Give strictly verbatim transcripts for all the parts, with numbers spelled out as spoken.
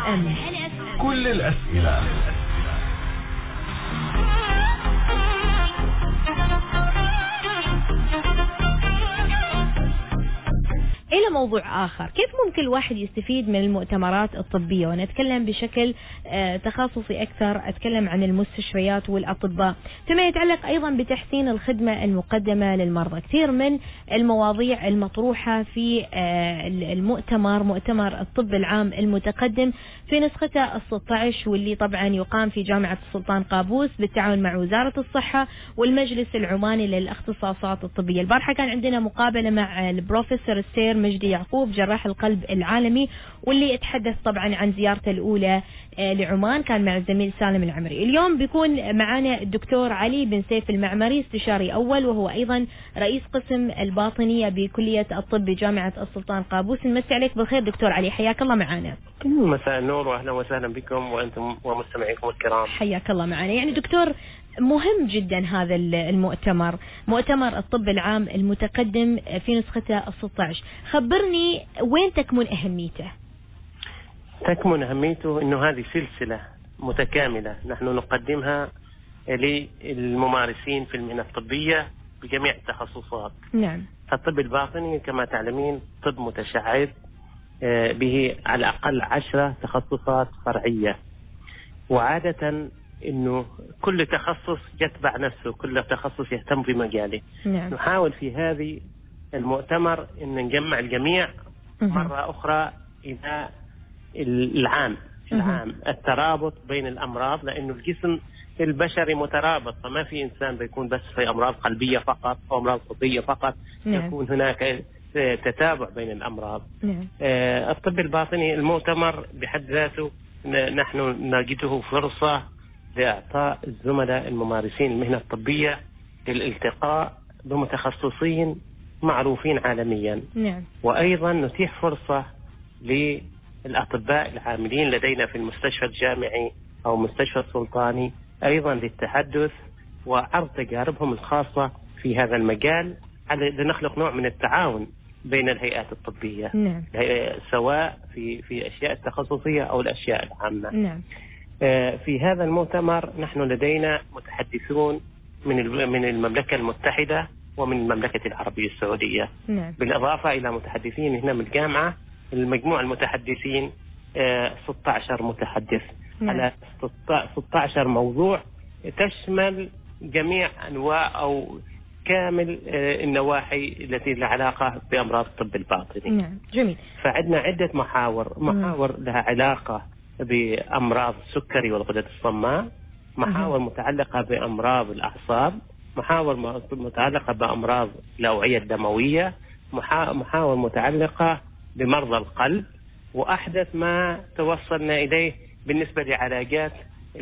ام. كل الأسئلة. إلى موضوع آخر، كيف ممكن الواحد يستفيد من المؤتمرات الطبية؟ وأنا أتكلم بشكل تخصصي أكثر، أتكلم عن المستشفيات والأطباء فيما يتعلق أيضا بتحسين الخدمة المقدمة للمرضى. كثير من المواضيع المطروحة في المؤتمر، مؤتمر الطب العام المتقدم في نسخته الستة عشر، واللي طبعا يقام في جامعة السلطان قابوس بالتعاون مع وزارة الصحة والمجلس العماني للاختصاصات الطبية. البارحة كان عندنا مقابلة مع البروفيسور السير مجدي يعقوب جراح القلب العالمي، واللي اتحدث طبعا عن زيارته الأولى لعمان، كان مع الزميل سالم العمري. اليوم بيكون معنا الدكتور علي بن سيف المعمري، استشاري أول وهو أيضا رئيس قسم الباطنية بكلية الطب بجامعة السلطان قابوس. نمسي عليك بالخير دكتور علي، حياك الله معنا. مساء النور واهلا وسهلا بكم وانتم ومستمعيكم الكرام. حياك الله معنا. يعني دكتور، مهم جدا هذا المؤتمر، مؤتمر الطب العام المتقدم في نسخته الستة عشر. خبرني وين تكمن أهميته؟ تكمن أهميته أنه هذه سلسلة متكاملة نحن نقدمها للممارسين في المهنة الطبية بجميع التخصصات. نعم. الطب الباطني كما تعلمين طب متشعب به على الأقل عشرة تخصصات فرعية، وعادة انه كل تخصص يتبع نفسه، كل تخصص يهتم بمجاله. نعم. نحاول في هذه المؤتمر ان نجمع الجميع مرة اخرى الى العام العام الترابط بين الامراض، لانه الجسم البشري مترابط، فما في انسان بيكون بس في امراض قلبية فقط او امراض صدرية فقط. نعم. يكون هناك تتابع بين الامراض. نعم. آه الطب الباطني المؤتمر بحد ذاته نحن نجده فرصة لإعطاء الزملاء الممارسين المهنة الطبية للالتقاء بمتخصصين معروفين عالميا. نعم. وأيضا نتيح فرصة للأطباء العاملين لدينا في المستشفى الجامعي أو مستشفى السلطاني أيضا للتحدث وعرض تجاربهم الخاصة في هذا المجال، لنخلق نوع من التعاون بين الهيئات الطبية. نعم. سواء في في أشياء التخصصية أو الأشياء العامة. نعم. في هذا المؤتمر نحن لدينا متحدثون من من المملكة المتحدة ومن المملكة العربية السعودية. نعم. بالإضافة إلى متحدثين هنا من الجامعة. المجموع المتحدثين ستة عشر متحدث. نعم. على ستة عشر موضوع تشمل جميع أنواع أو كامل النواحي التي لها علاقة بأمراض الطب الباطني. نعم. جميل. فعندنا عدة محاور محاور لها علاقة بأمراض السكري والغدد الصماء، محاور متعلقة بأمراض الأعصاب، محاور متعلقة بأمراض الأوعية الدموية، محاور متعلقة بمرضى القلب، وأحدث ما توصلنا إليه بالنسبة لعلاجات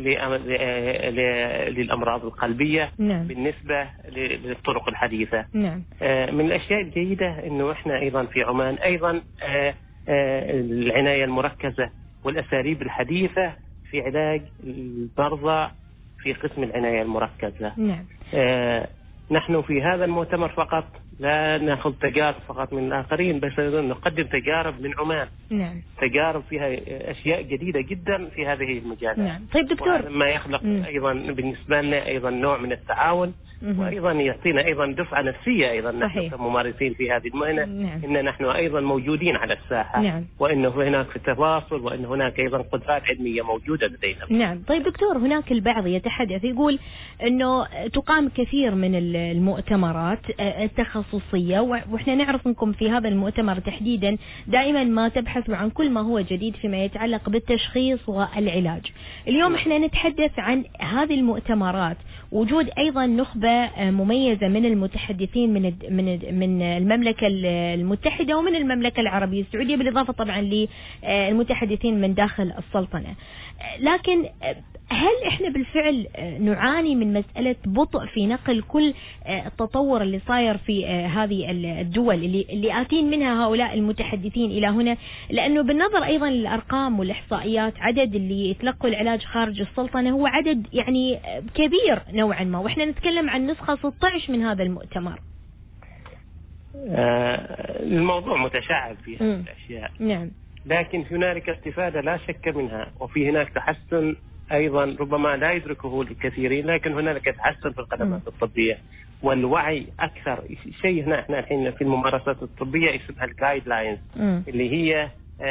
للأمراض القلبية. نعم. بالنسبة للطرق الحديثة. نعم. من الأشياء الجيدة أنه إحنا أيضا في عمان أيضا العناية المركزة والأساليب الحديثة في علاج المرضى في قسم العناية المركزة. نعم. آه نحن في هذا المؤتمر فقط لا نأخذ تجارب فقط من الآخرين، بس نقدم تجارب من عمان. نعم. تجارب فيها أشياء جديدة جدا في هذه المجالات. نعم. طيب دكتور، ما يخلق مم. أيضا بالنسبة لنا أيضا نوع من التعاون، مم. وأيضا يعطينا أيضا دفعة نفسية أيضا نحن كممارسين في هذه المهنة. نعم. إن نحن أيضا موجودين على الساحة. نعم. وإنه هناك في التواصل، وإن هناك أيضا قدرات علمية موجودة لدينا. نعم. طيب دكتور، هناك البعض يتحدث يقول أنه تقام كثير من المؤتمرات التخصصية، وإحنا نعرف أنكم في هذا المؤتمر تحديدا دائما ما تبحثوا عن كل ما هو جديد فيما يتعلق بالتشخيص والعلاج. اليوم إحنا نتحدث عن هذه المؤتمرات، وجود أيضا نخبة مميزة من المتحدثين من من من المملكة المتحدة ومن المملكة العربية السعودية، بالإضافة طبعا للمتحدثين من داخل السلطنة. لكن هل إحنا بالفعل نعاني من مسألة بطء في نقل كل التطور اللي صاير في هذه الدول اللي اللي آتين منها هؤلاء المتحدثين إلى هنا؟ لأنه بالنظر أيضا للأرقام والإحصائيات، عدد اللي يتلقوا العلاج خارج السلطنة هو عدد يعني كبير نوعا ما، وإحنا نتكلم عن نسخة ستة عشر من هذا المؤتمر. آه الموضوع متشعب في هذه الأشياء. نعم. لكن هنالك استفادة لا شك منها، وفي هناك تحسن أيضا ربما لا يدركه الكثيرين، لكن هنالك تحسن في الخدمات الطبية والوعي أكثر. شيء هنا احنا الحين في الممارسات الطبية اسمها الجايد لاينز، اللي هي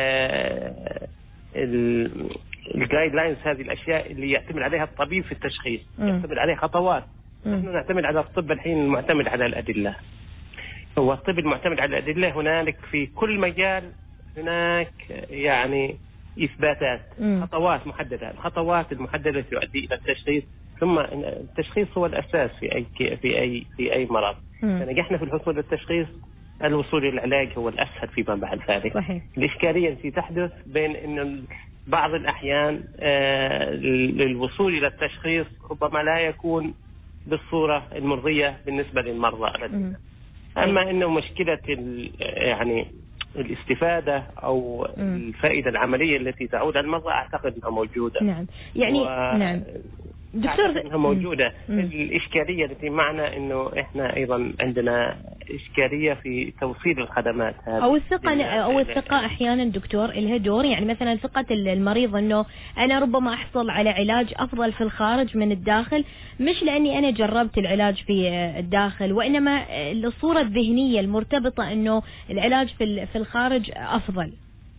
الجايد لاينز، هذه الأشياء اللي يعتمد عليها الطبيب في التشخيص، يعتمد عليها خطوات. نحن نعتمد على الطب الحين المعتمد على الأدلة. هو الطب المعتمد على الأدلة هنالك في كل مجال هناك يعني إثباتات، مم. خطوات محددة، الخطوات المحددة تؤدي إلى التشخيص، ثم التشخيص هو الأساس في أي في أي في أي مرض. فنجحنا في الحصول للتشخيص، الوصول إلى العلاج هو الأسهل فيما بعد ذلك. صحيح. الإشكالية التي تحدث بين أن بعض الأحيان آه للوصول إلى التشخيص ربما لا يكون بالصورة المرضية بالنسبة للمرضى. أما إنه مشكلة يعني الاستفادة أو م. الفائدة العملية التي تعود على المرضى أعتقد أنها موجودة. نعم يعني و... نعم دكتور أنها موجودة. م. الإشكالية التي معنا إنه إحنا أيضا عندنا إشكالية في توصيل الخدمات هذه أو الثقة أو الثقة أحيانا دكتور لها دور. يعني مثلا ثقة المريض إنه أنا ربما أحصل على علاج أفضل في الخارج من الداخل، مش لأني أنا جربت العلاج في الداخل، وإنما الصورة الذهنية المرتبطة إنه العلاج في في الخارج أفضل.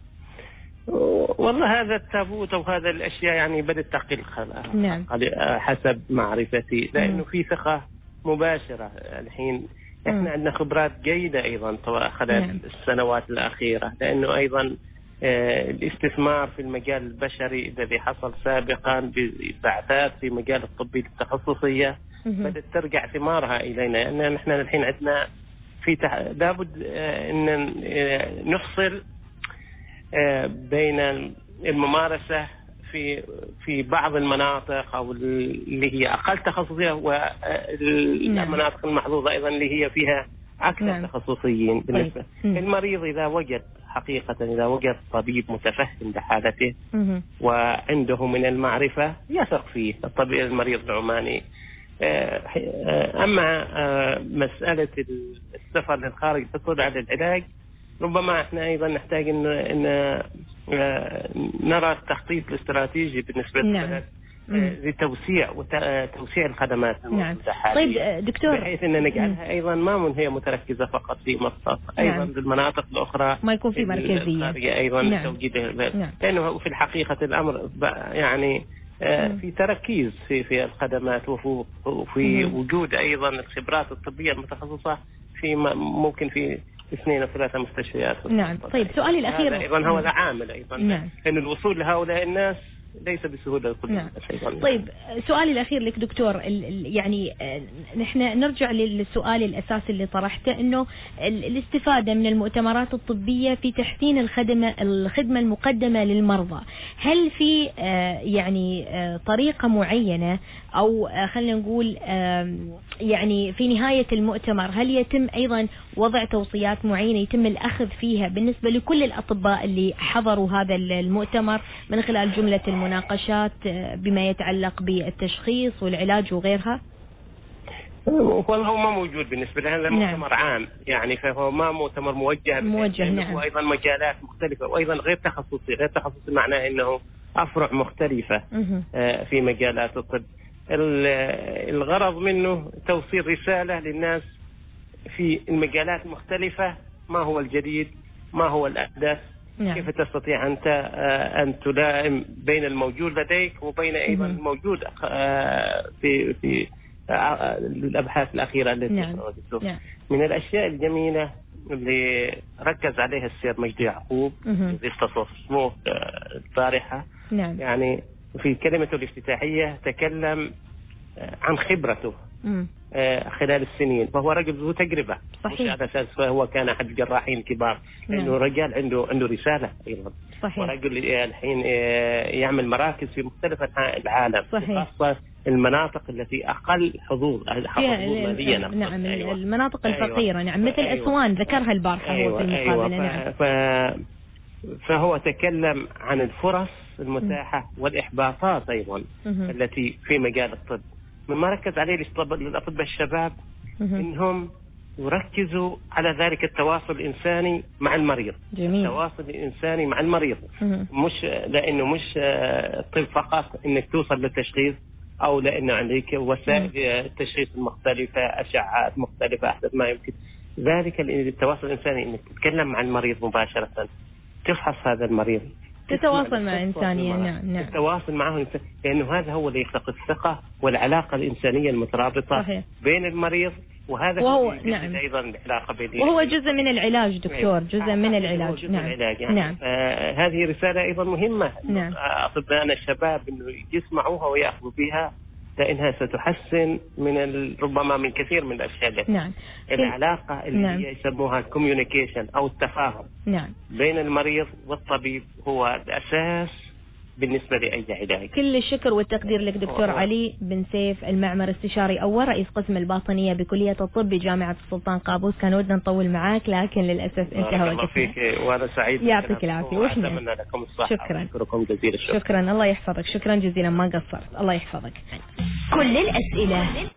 والله هذا التابوت أو هذا الأشياء يعني بدأت تقل نعم. حسب معرفتي، لأنه في ثقة مباشرة الحين. إحنا عندنا خبرات جيدة أيضا خلال نعم. السنوات الأخيرة، لأنه أيضا الاستثمار في المجال البشري الذي حصل سابقا ببعثات في مجال الطب التخصصية بدأت ترجع ثمارها إلينا، لأن نحن الحين عندنا في تح... لابد أن نفصل بين الممارسة في في بعض المناطق أو اللي هي أقل تخصصية والمناطق المحظوظة أيضا اللي هي فيها أكثر نعم. تخصصيين. بالنسبة طيب. المريض إذا وجد حقيقة إذا وجد طبيب متفهم لحالته مم. وعنده من المعرفة يثق فيه الطبيب المريض العماني. أما مسألة السفر للخارج تطلع على العلاج، ربما احنا ايضا نحتاج ان, إن نرى التخطيط الاستراتيجي بالنسبه نعم. لتوسيع وتوسيع الخدمات نعم. طيب دكتور، بحيث ان نجعلها ايضا ما هي متركزه فقط في مصر، ايضا نعم. بالمناطق الاخرى ما يكون في مركزيه ايضا نعم. توجيده نعم. لانه في الحقيقه الامر يعني في تركيز في في الخدمات وفي وجود ايضا الخبرات الطبيه المتخصصه في ممكن في اثنين او ثلاثة مستشفيات. نعم. طيب سؤالي الأخير أيضا هو عامل أيضا نعم. أن الوصول لهؤلاء الناس ليس بسهولة. نعم. طيب سؤالي الأخير لك دكتور، يعني نحن نرجع للسؤال الأساسي اللي طرحته، إنه الاستفادة من المؤتمرات الطبية في تحسين الخدمة الخدمة المقدمة للمرضى، هل في يعني طريقة معينة أو خلينا نقول يعني في نهاية المؤتمر هل يتم أيضا وضع توصيات معينة يتم الأخذ فيها بالنسبة لكل الأطباء اللي حضروا هذا المؤتمر من خلال جملة المناقشات بما يتعلق بالتشخيص والعلاج وغيرها؟ هو ما موجود بالنسبة لنا مؤتمر نعم. عام يعني، فهو ما مؤتمر موجه موجه نعم. وأيضا مجالات مختلفة وأيضا غير تخصصي. غير تخصصي معناه أنه أفرع مختلفة مه. في مجالات الطب. الغرض منه توصيل رسالة للناس في المجالات المختلفة، ما هو الجديد، ما هو الأحدث نعم. كيف تستطيع أنت أن تلائم بين الموجود لديك وبين أيضا مه. الموجود في في الأبحاث الأخيرة التي نعم. نعم. من الأشياء الجميلة اللي ركز عليها السير مجدي يعقوب في اسمه الطارحة نعم. يعني في كلمته الافتتاحية تكلم عن خبرته مم. خلال السنين، فهو رجل ذو تجربة صحيح. مش على أساس فهو كان أحد الجراحين الكبار نعم. إنه رجال عنده عنده رسالة أيضا صحيح. ورجل الحين يعمل مراكز في مختلف أنحاء العالم خاصة المناطق التي أقل حظوظ ماليا نعم أيوة. المناطق الفقيرة أيوة. نعم مثل أيوة. أسوان ذكرها البارحة أيوة. هو في المقابلة أيوة. نعم. ف... فهو تكلم عن الفرص المتاحة م. والإحباطات أيضا م. التي في مجال الطب. مما ركز عليه للأطباء الشباب م. إنهم يركزوا على ذلك التواصل الإنساني مع المريض. جميل. التواصل الإنساني مع المريض مم. مش لأنه مش طب فقط إنك توصل للتشخيص، أو لأنه عندك وسائل التشخيص المختلفة، أشعات مختلفة أحدث ما يمكن. ذلك التواصل الإنساني إنك تتكلم مع المريض مباشرة، تفحص هذا المريض، تتواصل مع إنسانية. نعم نعم. تتواصل معه، لأنه هذا هو اللي يخلق الثقة والعلاقة الإنسانية المترابطة صحيح. بين المريض، وهذا وهو نعم. أيضا العلاقة بين وهو جزء من العلاج دكتور، جزء من العلاج. جزء نعم. من العلاج يعني. نعم. آه هذه رسالة أيضا مهمة. نعم. أطباءنا الشباب إنه يسمعوها ويأخذوا بها، لأنها ستحسن من ربما من كثير من الأشياء. نعم. العلاقة اللي نعم. هي يسموها communication أو التفاهم نعم. بين المريض والطبيب هو الأساس بالنسبة لأي علاج. كل الشكر والتقدير لك دكتور أوه. علي بن سيف، المعمر استشاري أول رئيس قسم الباطنية بكلية الطب بجامعة السلطان قابوس. كان ودنا نطول معاك لكن للأسف انتهى وقتنا. فيك وأنا سعيد. يعطيك العافية. وإحنا أتمنى لكم الصحة. شكرا. شكرا جزيلا. شكرا. الله يحفظك. شكرا جزيلا، ما قصرت. الله يحفظك. كل الأسئلة